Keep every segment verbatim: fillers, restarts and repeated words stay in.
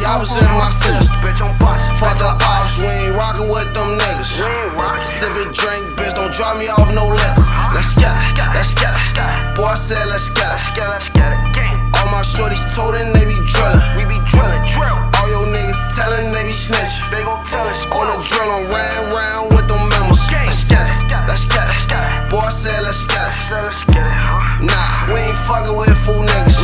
y'all was in my system. Fuck the ops, we ain't rockin' with them niggas. Sippin' drink, bitch, don't drop me off no liquor. Let's get it, let's get it. Boy, I said let's get it. All my shorties told them they be drillin'. We be drillin', drill. All your niggas tellin' they be snitchin'. They gon' tell us. On the drill, I'm riding round with them members. Let's get it, let's get it. Boy, I said let's get it. Let's get it, huh? Nah, we ain't fuckin' with fool niggas.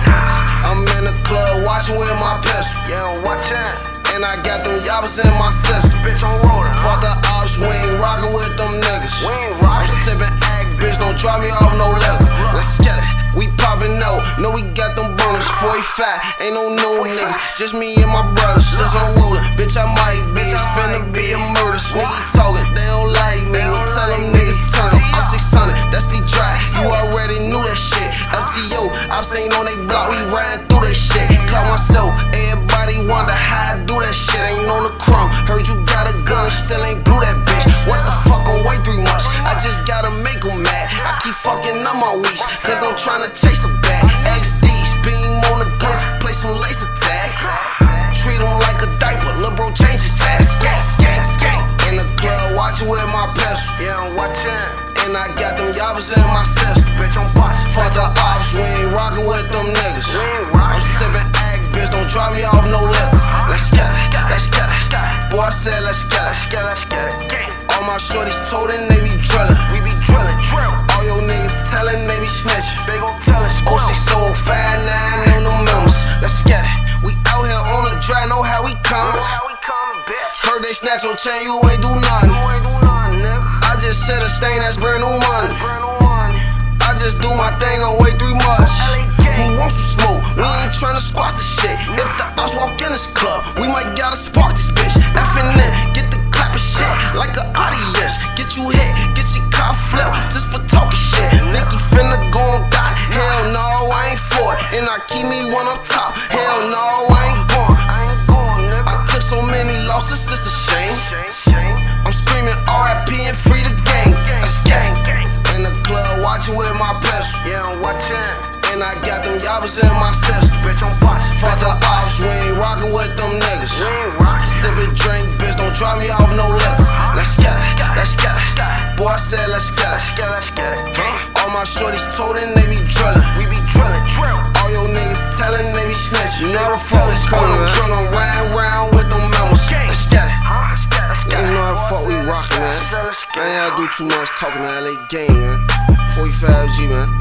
I'm in the club watchin' with my pistol. Yeah, watch out. And I got them yabbas in my system. Bitch, I'm rollin'. Fuck the ops, we ain't rockin' with them niggas. We ain't I'm rockin'. sippin' act, bitch, don't drop me off no liquor. Let's get it. We poppin' out, know we got them burners. forty-five, ain't no new niggas, just me and my brothers. Since I'm rollin', bitch, I might be. It's finna be a murder. Sneaky talkin', they don't like me. Well, tell them niggas turn up. I'm six hundred, that's the drive. You already knew that shit. F T O, I've seen on they block, we riding through that shit. Clout myself, everybody wonder how I do that shit. Ain't on the crumb. Heard you got a gun and still ain't blew that bitch. What the fuck on way three months? I just gotta make them mad. I keep fucking up my weeks, cause I'm tryna chase a bag. X D's, beam on the glitz, play some laser tag. Treat him like a diaper, lil' bro change his ass. Gang, gang, gang. In the club, watchin' with my pistol. Yeah, I'm watchin'. And I got them yabbas in my system. Bitch, I'm bossy. Fuck the ops, we ain't rockin' with them niggas. We ain't rockin'. I'm sippin' act, bitch, don't drop me off no liquor. Let's get it, let's get it. Boy, I said let's get it. Let's get it, gang. All my shorties told them they be drillin'. We be drillin', drill. All your niggas tellin' they be snitchin'. They gon' tell us. O six oh five nine on them members. Let's get it. We out here on the drive, know how we comin'. How we comin', bitch? Heard they snatch your chain, you ain't do nothing. You ain't do nothing, nigga. I just said a stain, that's brand new money. Brand new money. I just do my thing on way three months. L A gang. Who wants to smoke? We ain't tryna squash the shit. If the ops walk in this club, we might gotta spark this bitch. F N N, get the clapping shit like an audience. Get you hit, get your car flipped just for talking shit. Nicky finna go and die. Hell no, I ain't for it. And I keep me one up top. Hell no, I ain't going. I ain't going, nigga. I took so many losses, it's a shame. Shame, shame. I'm screaming R I P and free the gang. Let's gang. gang. In the club, watching with my pistol. Yeah, I'm watchin'. And I got them yabbas in my system. Bitch, I'm bossy. Fuck the ops, we ain't rockin' with them niggas. We ain't rockin'. Sippin' drink, bitch, don't drop me off no liquor. Let's get it, let's get it. Boy, I said let's get it. Let's get it, gang. All my shorties told them they be drillin'. We be drillin', drill. All your niggas tellin' they be snitchin'. You never fuck with On the drill, I'm riding round with them members. Let's get it. Huh? Let's get it, let's get it. You know how the fuck we rockin', man. Let's get I it. ain't gotta do too much talking, man. L A gang, man. forty-five G, man.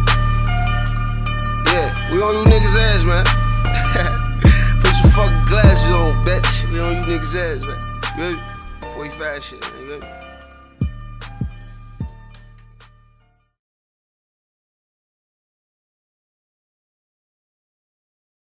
Yeah, we on you niggas' ass, man. Put your fucking glasses on, bitch. We on you niggas' ass, man. You heard me? forty-five shit, man. You heard me?